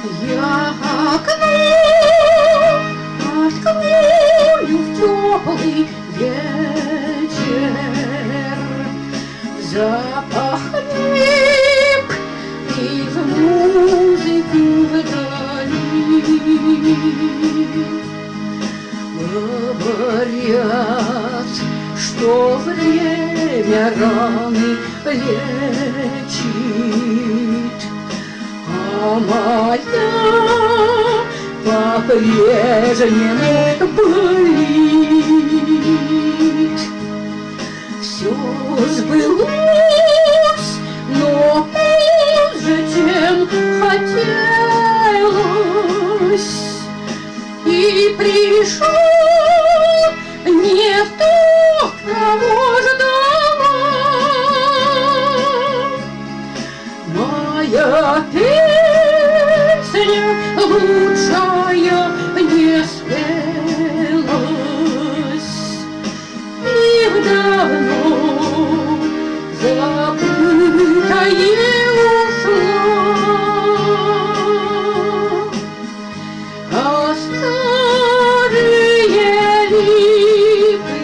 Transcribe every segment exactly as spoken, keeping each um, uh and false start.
Я окно открою в теплый вечер, запах лип и в музыку вдали. Говорят, что время раны лечит, а моя по-прежнему болит. Все сбылось, но позже, чем хотелось, и пришел не тот, кого ждала. Моя песня лучшая не спелась, и в давно забытое ушла. А старые липы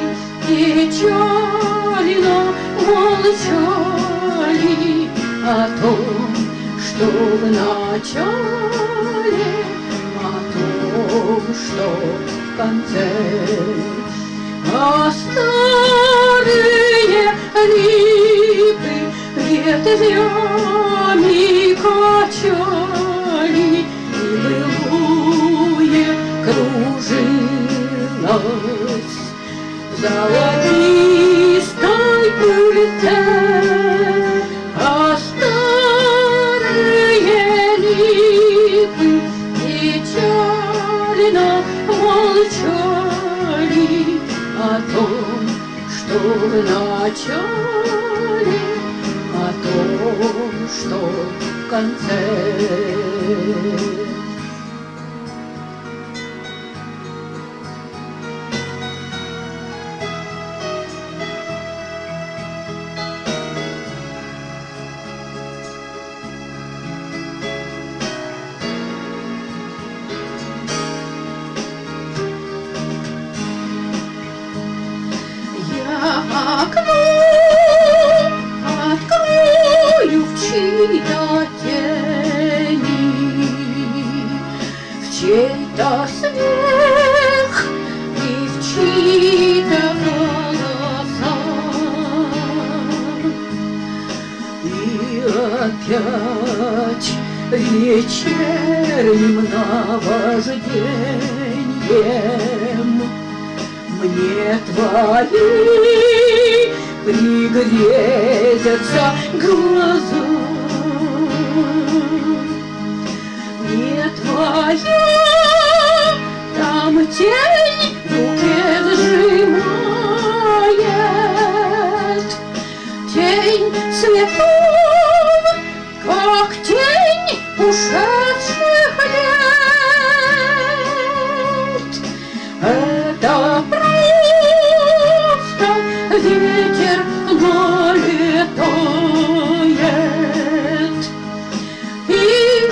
печально молчали о том, что в начале, о том, что в конце. А старые липы ветвями качали, и былое кружилось в золотистой пыльце. А старые липы печально молчали о том, что в начале, о том, что в конце. Окно открою в чьи-то тени, в чей-то смех и в чьи-то голоса. И опять вечерним наважденьем мне твои пригрезятся глаза. Не твоя там тень в руке сжимает, тень цветов, как тень ушедших лет. Это ветер налетает и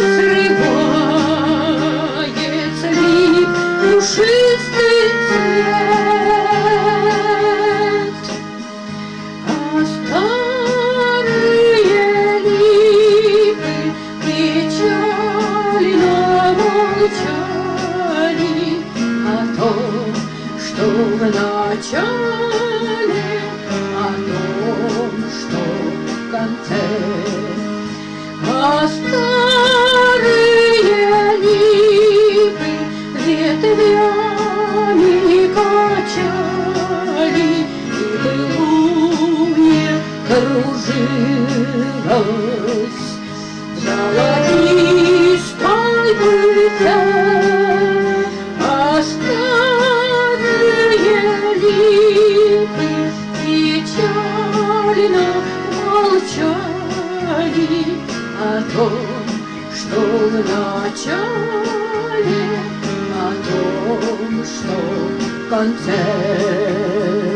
срывает лип пушистый цвет. А старые липы печально молчали о том, что в начале, о том, что в конце. А старые липы ветвями качали, и былое кружилось в золотистой пыльце. А старые липы печально молчали о том, что в начале, о том, что в конце.